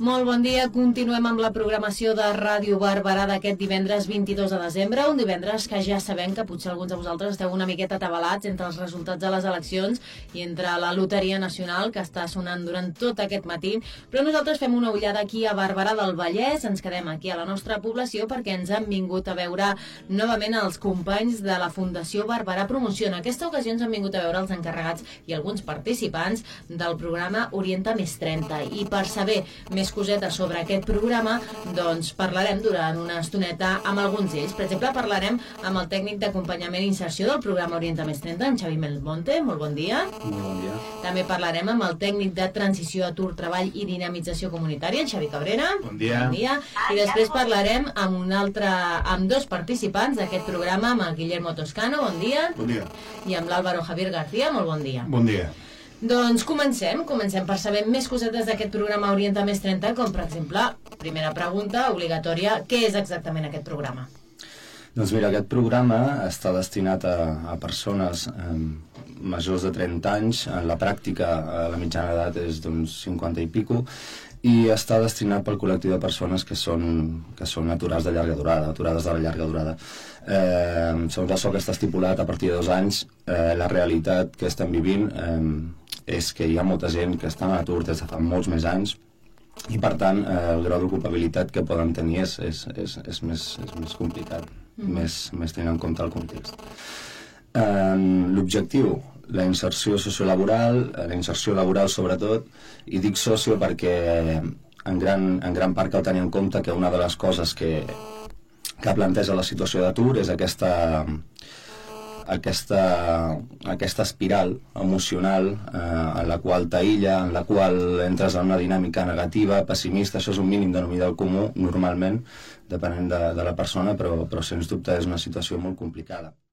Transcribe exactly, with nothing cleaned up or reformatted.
Molt bon dia, continuem amb la programació de Ràdio Barberà d'aquest divendres vint-i-dos de desembre, un divendres que ja sabem que potser alguns de vosaltres esteu una miqueta atabalats entre els resultats de les eleccions i entre la loteria nacional que està sonant durant tot aquest matí, però nosaltres fem una ullada aquí a Barberà del Vallès, ens quedem aquí a la nostra població perquè ens han vingut a veure novament els companys de la Fundació Barberà Promoció. En aquesta ocasió ens han vingut a veure els encarregats i alguns participants del programa Orienta Més trenta, i per saber més cosetes sobre aquest programa, doncs parlarem durant una estoneta amb alguns d'ells. Per exemple, parlarem amb el tècnic d'acompanyament i inserció del programa Orienta Més trenta, en Xavi Belmonte. Molt bon dia. Molt bon dia. També parlarem amb el tècnic de transició, atur, treball i dinamització comunitària, en Xavi Cabrera. Bon dia. Bon dia. I després parlarem amb un altre, amb dos participants d'aquest programa, amb el Guillermo Toscano. Bon dia. Bon dia. I amb l'Álvaro Javier García. Molt bon dia. Bon dia. Doncs comencem, comencem per saber més cosetes d'aquest programa Orienta Més trenta, com per exemple, primera pregunta obligatòria, què és exactament aquest programa? Doncs mira, aquest programa està destinat a, a persones eh, majors de trenta anys, en la pràctica la mitjana d'edat és d'uns cinquanta i pico, i està destinat pel col·lectiu de persones que són, que són aturats de llarga durada, aturades de llarga durada. Eh, segons això que està estipulat, a partir de dos anys, eh, la realitat que estem vivint eh, és que hi ha molta gent que està en atur des de fa molts més anys, i per tant eh, el grau d'ocupabilitat que poden tenir és, és, és, és, més, és més complicat, mm. més, més tenint en compte el context. Eh, L'objectiu, la inserció sociolaboral, la inserció laboral sobretot, i dic socio perquè en gran, en gran part cal tenir en compte que una de les coses que, que planteja la situació d'atur és aquesta, aquesta, aquesta espiral emocional eh, en la qual t'aïlla, en la qual entres en una dinàmica negativa, pessimista. Això és un mínim denominador comú, normalment, depenent de, de la persona, però, però sens dubte és una situació molt complicada.